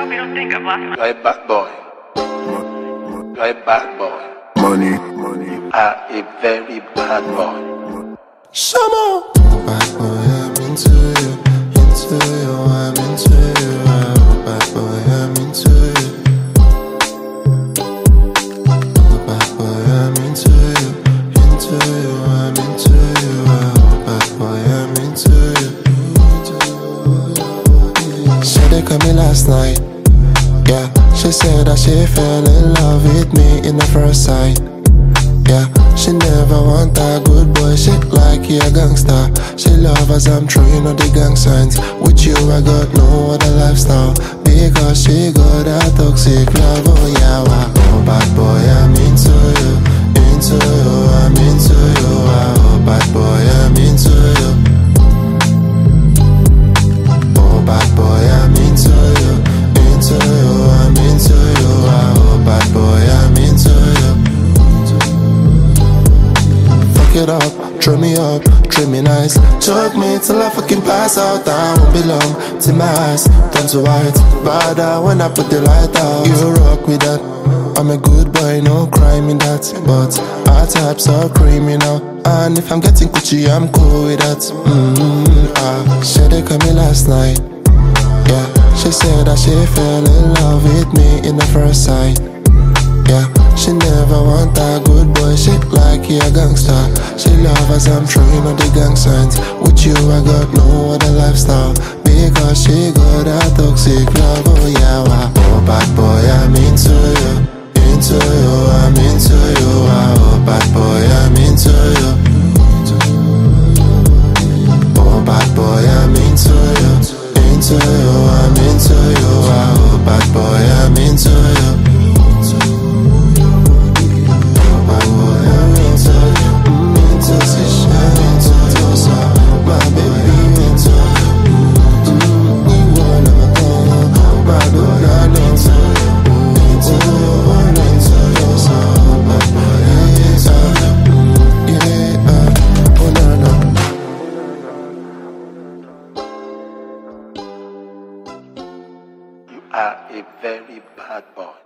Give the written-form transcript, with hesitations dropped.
hope you don't think I've lost my... You're a bad boy. You're a bad boy. Money. You are a very bad boy. Summer. Bad boy, I'm into you, I'm into you. Bad boy, I'm into you. Bad boy, I'm into you, I'm into you. Bad boy, I'm into you. She they call me last night. Yeah, she said that she fell in love with me in the first sight. Yeah, she never want a good boy shit like he a gangster. She love as I'm throwing all the gang signs. With you I got no other lifestyle, because she got a toxic love. Oh yeah, oh bad boy, I'm into you, I'm into you. Oh bad boy, I'm into you. Oh bad boy, I'm into you, I'm into you. Oh bad boy, I'm into you. It up, throw me up, treat me nice. Choke me till I fucking pass out. I won't belong to my eyes, turn to white. Bad when I put the light out. You rock with that. I'm a good boy, no crime in that. But our types are criminal, and if I'm getting Gucci, I'm cool with that. She they call me last night. Yeah, she said that she fell in love with me in the first sight. Yeah, she never want a good boy shit like he a gangster. She love as I'm throwing all the gang signs. With you I got no other lifestyle, because she got a toxic love. Oh yeah, oh bad boy, I'm into you, I'm into you. Oh bad boy, I'm into you. Oh bad boy, I'm into you, I'm into you. Oh bad boy, I'm into you. You are a very bad boy.